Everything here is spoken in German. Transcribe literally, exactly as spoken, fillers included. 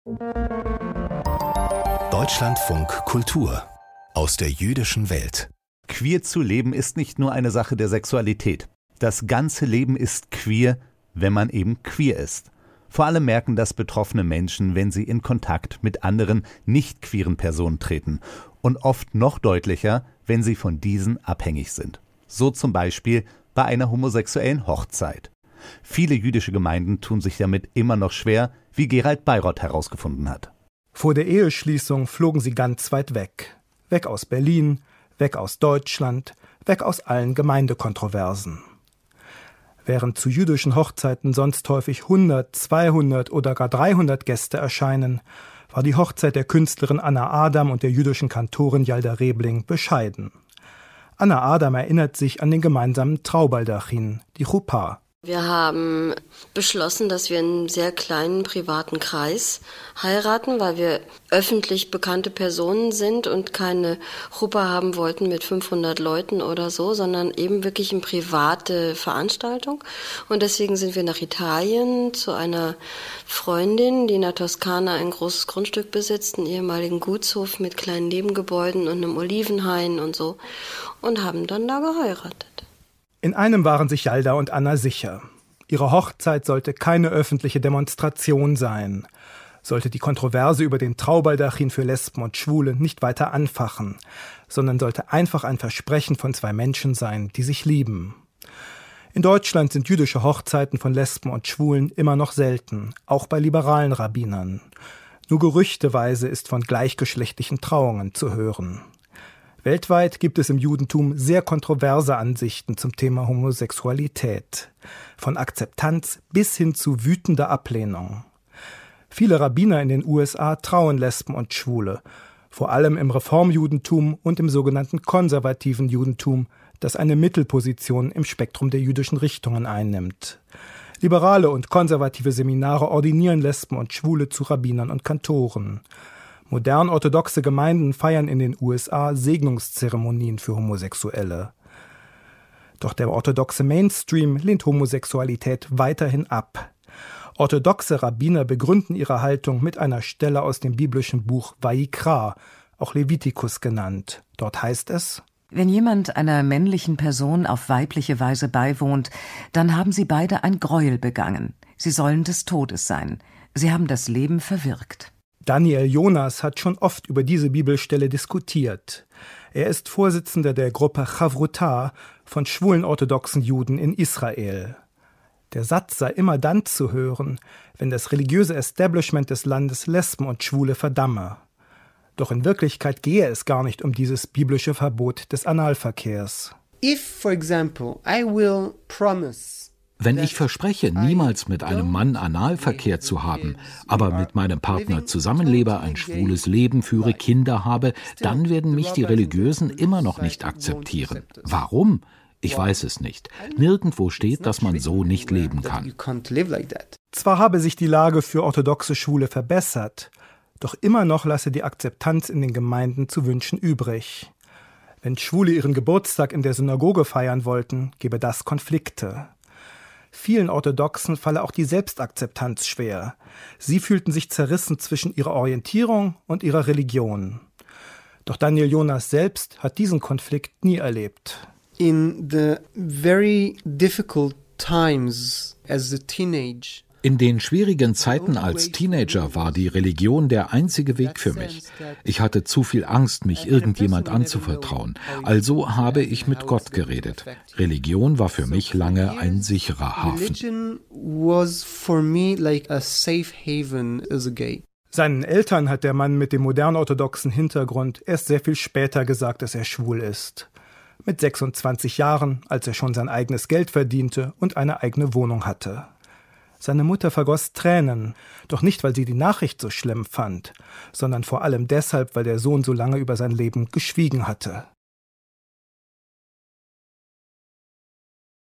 Deutschlandfunk Kultur aus der jüdischen Welt. Queer zu leben ist nicht nur eine Sache der Sexualität. Das ganze Leben ist queer, wenn man eben queer ist. Vor allem merken das betroffene Menschen, wenn sie in Kontakt mit anderen nicht queeren Personen treten. Und oft noch deutlicher, wenn sie von diesen abhängig sind. So zum Beispiel bei einer homosexuellen Hochzeit. Viele jüdische Gemeinden tun sich damit immer noch schwer, wie Gerald Bayroth herausgefunden hat. Vor der Eheschließung flogen sie ganz weit weg. Weg aus Berlin, weg aus Deutschland, weg aus allen Gemeindekontroversen. Während zu jüdischen Hochzeiten sonst häufig hundert, zweihundert oder gar dreihundert Gäste erscheinen, war die Hochzeit der Künstlerin Anna Adam und der jüdischen Kantorin Yalda Rebling bescheiden. Anna Adam erinnert sich an den gemeinsamen Traubaldachin, die Chuppah. Wir haben beschlossen, dass wir in einem sehr kleinen privaten Kreis heiraten, weil wir öffentlich bekannte Personen sind und keine Chuppah haben wollten mit fünfhundert Leuten oder so, sondern eben wirklich eine private Veranstaltung. Und deswegen sind wir nach Italien zu einer Freundin, die in der Toskana ein großes Grundstück besitzt, einen ehemaligen Gutshof mit kleinen Nebengebäuden und einem Olivenhain und so, und haben dann da geheiratet. In einem waren sich Yalda und Anna sicher. Ihre Hochzeit sollte keine öffentliche Demonstration sein, sollte die Kontroverse über den Traubaldachin für Lesben und Schwule nicht weiter anfachen, sondern sollte einfach ein Versprechen von zwei Menschen sein, die sich lieben. In Deutschland sind jüdische Hochzeiten von Lesben und Schwulen immer noch selten, auch bei liberalen Rabbinern. Nur gerüchteweise ist von gleichgeschlechtlichen Trauungen zu hören. Weltweit gibt es im Judentum sehr kontroverse Ansichten zum Thema Homosexualität. Von Akzeptanz bis hin zu wütender Ablehnung. Viele Rabbiner in den U S A trauen Lesben und Schwule, vor allem im Reformjudentum und im sogenannten konservativen Judentum, das eine Mittelposition im Spektrum der jüdischen Richtungen einnimmt. Liberale und konservative Seminare ordinieren Lesben und Schwule zu Rabbinern und Kantoren. Modern-orthodoxe Gemeinden feiern in den U S A Segnungszeremonien für Homosexuelle. Doch der orthodoxe Mainstream lehnt Homosexualität weiterhin ab. Orthodoxe Rabbiner begründen ihre Haltung mit einer Stelle aus dem biblischen Buch Vayikra, auch Levitikus genannt. Dort heißt es: Wenn jemand einer männlichen Person auf weibliche Weise beiwohnt, dann haben sie beide ein Gräuel begangen. Sie sollen des Todes sein. Sie haben das Leben verwirkt. Daniel Jonas hat schon oft über diese Bibelstelle diskutiert. Er ist Vorsitzender der Gruppe Chavrutah von schwulen orthodoxen Juden in Israel. Der Satz sei immer dann zu hören, wenn das religiöse Establishment des Landes Lesben und Schwule verdamme. Doch in Wirklichkeit gehe es gar nicht um dieses biblische Verbot des Analverkehrs. If, for example, I will promise Wenn ich verspreche, niemals mit einem Mann Analverkehr zu haben, aber mit meinem Partner zusammenlebe, ein schwules Leben führe, Kinder habe, dann werden mich die Religiösen immer noch nicht akzeptieren. Warum? Ich weiß es nicht. Nirgendwo steht, dass man so nicht leben kann. Zwar habe sich die Lage für orthodoxe Schwule verbessert, doch immer noch lasse die Akzeptanz in den Gemeinden zu wünschen übrig. Wenn Schwule ihren Geburtstag in der Synagoge feiern wollten, gebe das Konflikte. Vielen Orthodoxen falle auch die Selbstakzeptanz schwer. Sie fühlten sich zerrissen zwischen ihrer Orientierung und ihrer Religion. Doch Daniel Jonas selbst hat diesen Konflikt nie erlebt. In the very difficult times as a teenager, In den schwierigen Zeiten als Teenager war die Religion der einzige Weg für mich. Ich hatte zu viel Angst, mich irgendjemand anzuvertrauen. Also habe ich mit Gott geredet. Religion war für mich lange ein sicherer Hafen. Seinen Eltern hat der Mann mit dem modern-orthodoxen Hintergrund erst sehr viel später gesagt, dass er schwul ist. Mit sechsundzwanzig Jahren, als er schon sein eigenes Geld verdiente und eine eigene Wohnung hatte. Seine Mutter vergoss Tränen, doch nicht, weil sie die Nachricht so schlimm fand, sondern vor allem deshalb, weil der Sohn so lange über sein Leben geschwiegen hatte.